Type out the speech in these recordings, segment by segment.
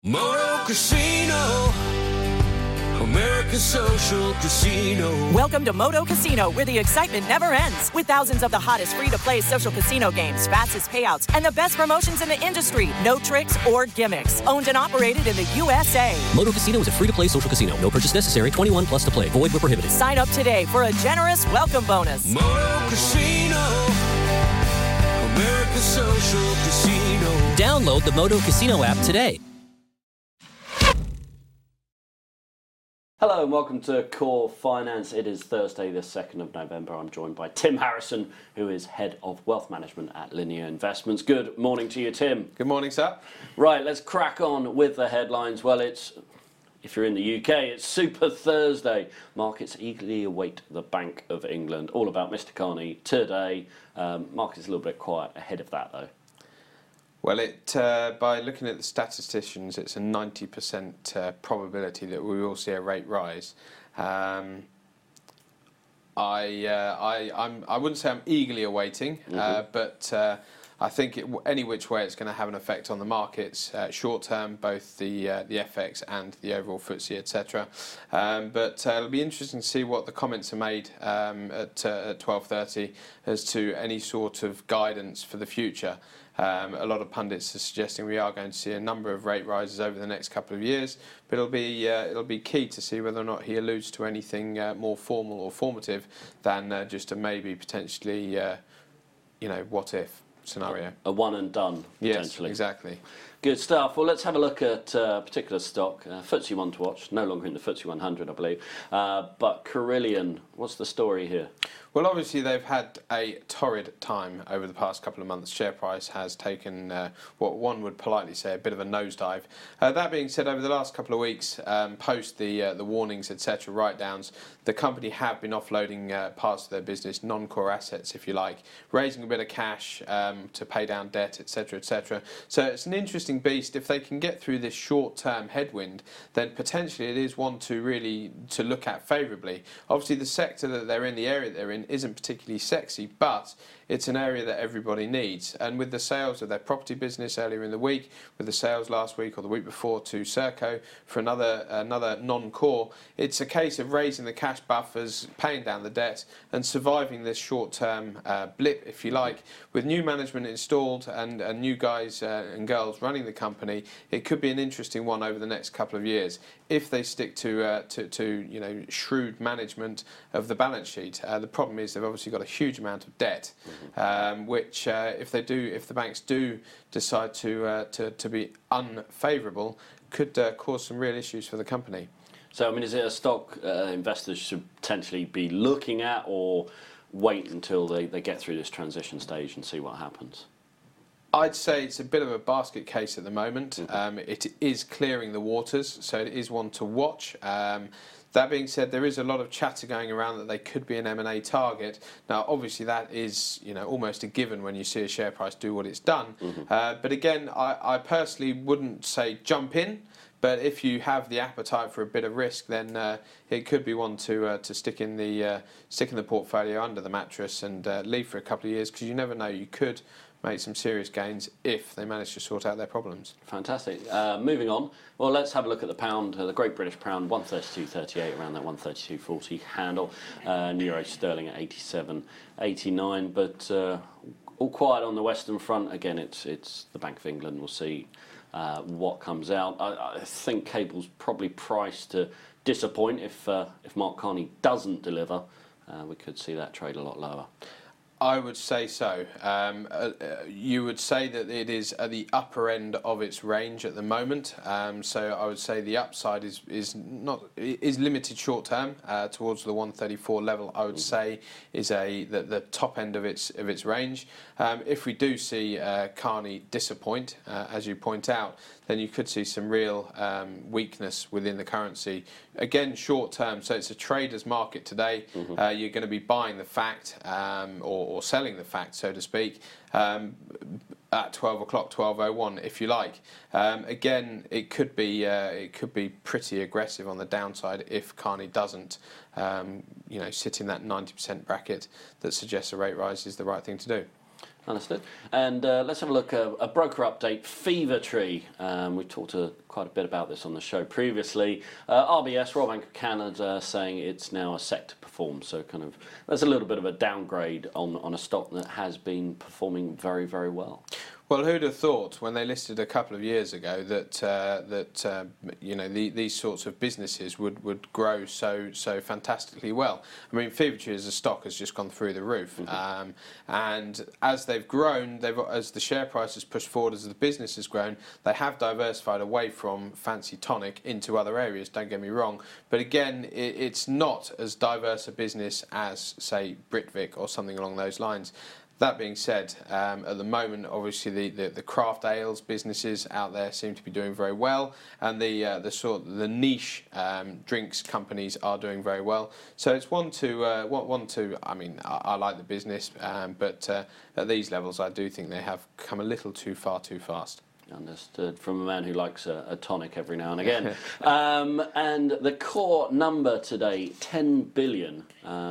Moto Casino, American Social Casino. Welcome to Moto Casino, where the excitement never ends. With thousands of the hottest free-to-play social casino games, fastest payouts, and the best promotions in the industry. No tricks or gimmicks. Owned and operated in the USA. Moto Casino is a free-to-play social casino. No purchase necessary. 21 plus to play. Void where prohibited. Sign up today for a generous welcome bonus. Moto Casino, American Social Casino. Download the Moto Casino app today. Hello and welcome to Core Finance. It is Thursday the 2nd of November. I'm joined by Tim Harrison, who is Head of Wealth Management at Linear Investments. Good morning to you, Tim. Good morning, sir. Right, let's crack on with the headlines. Well, if you're in the UK, it's Super Thursday. Markets eagerly await the Bank of England. All about Mr. Carney today. Markets a little bit quiet ahead of that, though. Well, by looking at the statisticians, it's a 90% probability that we will see a rate rise. I wouldn't say I'm eagerly awaiting, but I think any which way it's going to have an effect on the markets short term, both the FX and the overall FTSE, etc. But it'll be interesting to see what the comments are made at 12:30 as to any sort of guidance for the future. A lot of pundits are suggesting we are going to see a number of rate rises over the next couple of years, but it'll be key to see whether or not he alludes to anything more formal or formative than just a maybe potentially, what if scenario. A one and done, potentially. Yes, exactly. Good stuff. Well, let's have a look at a particular stock, FTSE one to watch, no longer in the FTSE 100, I believe. But Carillion, what's the story here? Well, obviously they've had a torrid time over the past couple of months. Share price has taken what one would politely say a bit of a nosedive. That being said, over the last couple of weeks, post the warnings, etc., write-downs, the company have been offloading parts of their business, non-core assets, if you like, raising a bit of cash to pay down debt, etc., etc. So it's an interesting beast. If they can get through this short-term headwind, then potentially it is one to really to look at favourably. Obviously, the sector that they're in, the area that they're in, isn't particularly sexy, but it's an area that everybody needs. And with the sales of their property business earlier in the week, with the sales last week or the week before to Serco for another non-core, it's a case of raising the cash buffers, paying down the debt, and surviving this short-term blip, if you like. With new management installed and new guys and girls running the company, it could be an interesting one over the next couple of years if they stick to shrewd management of the balance sheet. The problem is they've obviously got a huge amount of debt, which if the banks do decide to be unfavourable, could cause some real issues for the company. So, I mean, is it a stock investors should potentially be looking at, or wait until they get through this transition stage and see what happens? I'd say it's a bit of a basket case at the moment. It is clearing the waters, so it is one to watch. That being said, there is a lot of chatter going around that they could be an M&A target. Now, obviously, that is almost a given when you see a share price do what it's done. But again, I personally wouldn't say jump in. But if you have the appetite for a bit of risk, then it could be one to stick in the portfolio under the mattress and leave for a couple of years, because you never know, you could make some serious gains if they manage to sort out their problems. Fantastic. Moving on. Well, let's have a look at the pound, the Great British Pound, 132.38, around that 132.40 handle. Euro sterling at 87.89. But all quiet on the Western Front. Again, it's the Bank of England. We'll see what comes out. I think cable's probably priced to disappoint. If Mark Carney doesn't deliver, we could see that trade a lot lower. I would say so. You would say that it is at the upper end of its range at the moment. So I would say the upside is limited short term towards the 134 level. I would say is the top end of its range. If we do see Carney disappoint, as you point out, then you could see some real weakness within the currency. Again, short term, so it's a trader's market today. You're going to be buying the fact or selling the fact, so to speak, at 12 o'clock, 12:01, if you like. Again, it could be pretty aggressive on the downside if Carney doesn't, sit in that 90% bracket that suggests a rate rise is the right thing to do. Understood. And let's have a look at a broker update. Fevertree. We've talked quite a bit about this on the show previously. RBS, Royal Bank of Canada, saying it's now a set to perform. So kind of there's a little bit of a downgrade on a stock that has been performing very, very well. Well, who'd have thought when they listed a couple of years ago that these sorts of businesses would grow so fantastically well? I mean, Fevertree as a stock has just gone through the roof, and as they've grown, as the share price has pushed forward, as the business has grown, they have diversified away from fancy tonic into other areas. Don't get me wrong, but again, it's not as diverse a business as, say, Britvic or something along those lines. That being said, at the moment, obviously the craft ales businesses out there seem to be doing very well, and the niche drinks companies are doing very well. So it's one to. I mean, I like the business, but at these levels, I do think they have come a little too far too fast. Understood, from a man who likes a tonic every now and again. And the core number today, 10 billion.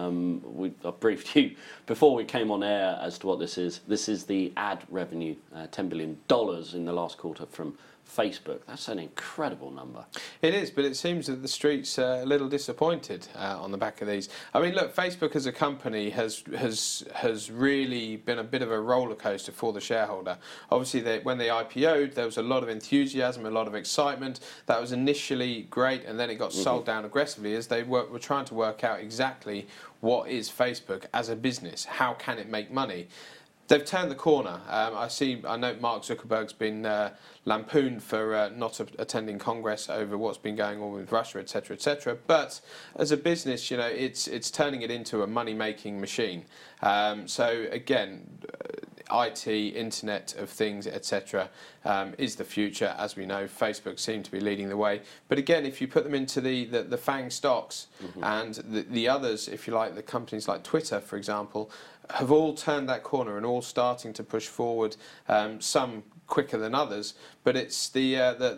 I briefed you before we came on air as to what this is. This is the ad revenue, $10 billion in the last quarter from Facebook. That's an incredible number. It is, but it seems that the street's a little disappointed on the back of these. I mean, look, Facebook as a company has really been a bit of a roller coaster for the shareholder. Obviously, when they IPO'd, there was a lot of enthusiasm, a lot of excitement. That was initially great, and then it got sold down aggressively as they were trying to work out exactly what is Facebook as a business. How can it make money? They've turned the corner. I know Mark Zuckerberg's been lampooned for not attending Congress over what's been going on with Russia, etc., etc. But as a business, it's turning it into a money-making machine. So again, IT, Internet of Things, etc., is the future. As we know, Facebook seem to be leading the way. But again, if you put them into the FANG stocks and the others, if you like, the companies like Twitter, for example, have all turned that corner and all starting to push forward, some quicker than others, but it's the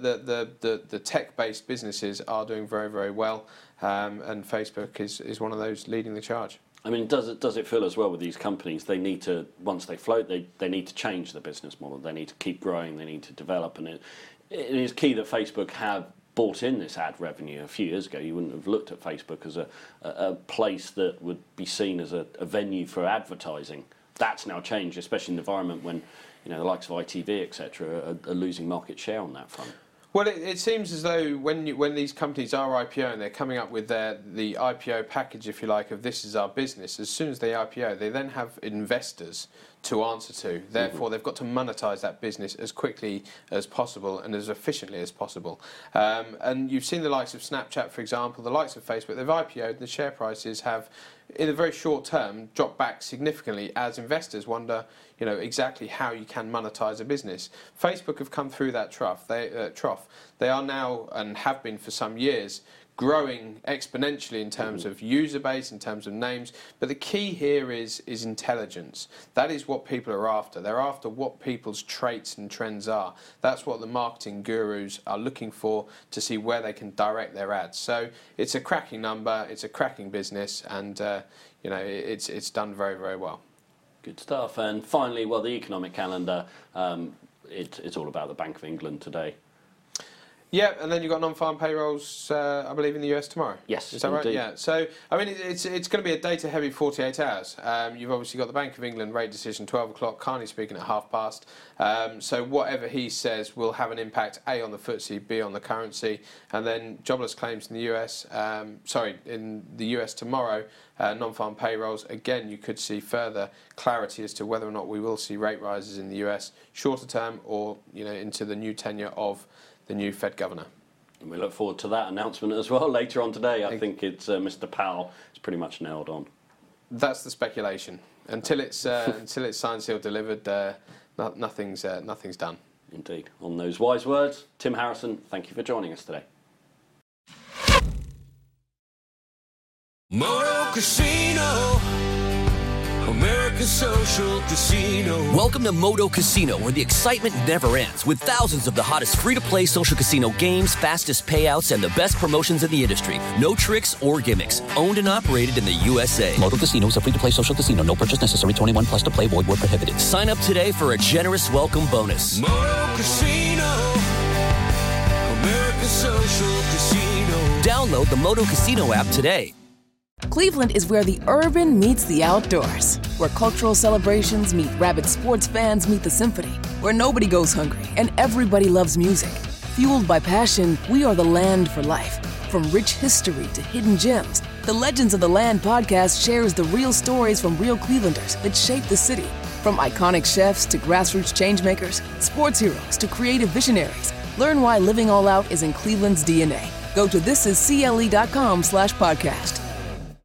tech-based businesses are doing very, very well, and Facebook is one of those leading the charge. I mean, does it feel as well with these companies, they need to, once they float, they need to change the business model, they need to keep growing, they need to develop, and it is key that Facebook have bought in this ad revenue. A few years ago, you wouldn't have looked at Facebook as a place that would be seen as a venue for advertising. That's now changed, especially in the environment when the likes of ITV, etc., are losing market share on that front. Well, it seems as though when these companies are IPO and they're coming up with the IPO package, if you like, of this is our business, as soon as they IPO, they then have investors to answer to. Therefore, they've got to monetize that business as quickly as possible and as efficiently as possible. And you've seen the likes of Snapchat, for example, the likes of Facebook. They've IPO'd, and the share prices have, in a very short term, dropped back significantly as investors wonder, exactly how you can monetize a business. Facebook have come through that trough. They are now, and have been for some years, growing exponentially in terms of user base, in terms of names. But the key here is intelligence. That is what people are after. They're after what people's traits and trends are. That's what the marketing gurus are looking for to see where they can direct their ads. So it's a cracking number, it's a cracking business, and it's done very, very well. Good stuff. And finally, the economic calendar, it's all about the Bank of England today. Yeah, and then you've got non-farm payrolls, I believe, in the US tomorrow. Yes, is that indeed. right? Yeah. So, I mean, it's going to be a data-heavy 48 hours. You've obviously got the Bank of England rate decision 12 o'clock. Carney speaking at 12:30. So whatever he says will have an impact A on the FTSE, B on the currency, and then jobless claims in the US. In the US tomorrow. Non-farm payrolls. Again, you could see further clarity as to whether or not we will see rate rises in the US shorter term or into the new tenure of the new Fed governor. And we look forward to that announcement as well later on today. I think it's Mr. Powell is pretty much nailed on. That's the speculation. Until it's signed, sealed, delivered, nothing's done. Indeed. On those wise words, Tim Harrison, thank you for joining us today. Moto Casino, America American Social Casino. Welcome to Moto Casino, where the excitement never ends, with thousands of the hottest free-to-play social casino games, fastest payouts, and the best promotions in the industry. No tricks or gimmicks. Owned and operated in the USA. Moto Casino is a free-to-play social casino. No purchase necessary. 21 plus to play. Void where prohibited. Sign up today for a generous welcome bonus. Moto Casino. American Social Casino. Download the Moto Casino app today. Cleveland is where the urban meets the outdoors, where cultural celebrations meet rabid sports fans meet the symphony, where nobody goes hungry and everybody loves music. Fueled by passion, we are the land for life. From rich history to hidden gems, the Legends of the Land podcast shares the real stories from real Clevelanders that shape the city. From iconic chefs to grassroots changemakers, sports heroes to creative visionaries, learn why living all out is in Cleveland's DNA. Go to thisiscle.com/podcast.